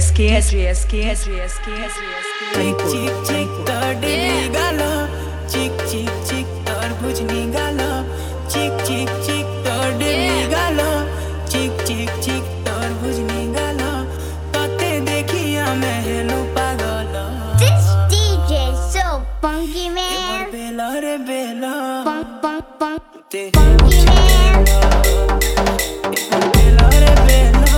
चिक चिक चिक तोड़े निगालो, चिक चिक चिक तरबूज निगालो, चिक चिक चिक तोड़े निगालो, चिक चिक चिक तरबूज निगालो, तोते देखिया मैं हेलू पागल। This DJ so funky man. बेला रे बेला, Funk funk funk ते funky man. बेला रे बेला,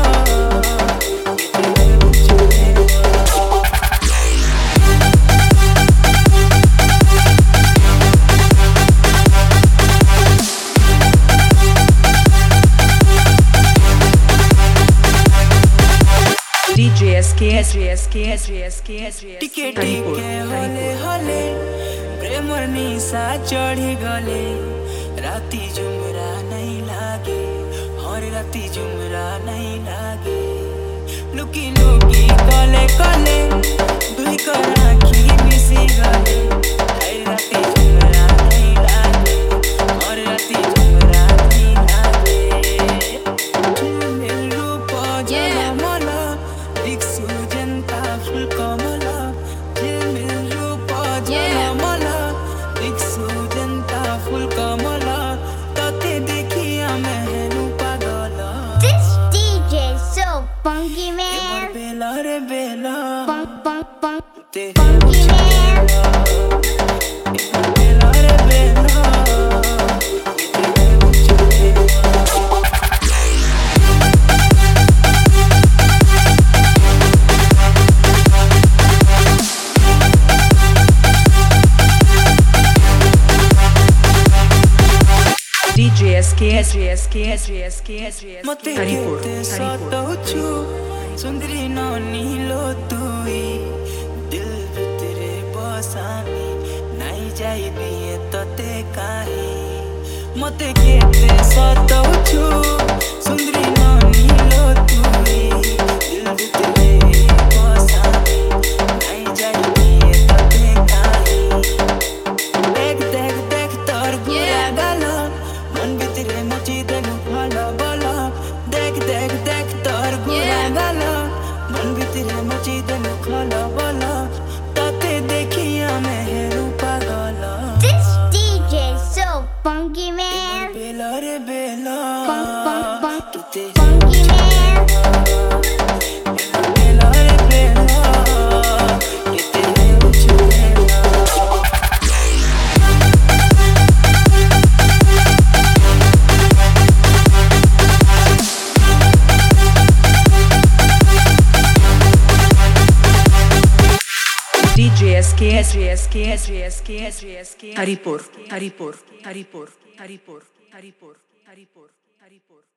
टिके टिके होले होले प्रेमर निशा चढ़ी गले, राती झुमरा नहीं लागे, हर राती झुमरा नहीं लागे, लुकी लुकी कले कले दुई को राखी मिसी गले, हर राती झुमरा नहीं लागे, हर राती झुमरा नहीं लागे, मेरे रूप जलमला दिक्सु जनता फुल कमला, मेरे रूप जलमला दिक्सु जनता फुल कमला, तोते देखिया मैं हेलू पागल। This DJ so funky man. बेला रे बेला, Funk funk funk ते funky man. बेला रे बेला, मते केते सताउछु सुंदरी नानी लो तुई, दिल भितरे बसानी नहीं जाई दिए तते काहे, मते केते सताउछु सुंदरी नानी लो तुई, दिल भितरे बसानी नहीं जाई दिए तते काहे, देख देख देख तोर गुया गालो, मन भितरे नची देनु भला भला, देख देख देख तोर गुया गालो, मन भितरे नची देनु भला भला, तोते देखिया मैं हेलू पागल। This DJ so funky man. बेला रे बेला, Funk funk funk तोते funky man. बेला रे बेला, किते हेलू चुलेला। Haripur, Haripur, Haripur, Haripur, Haripur, Haripur, Haripur.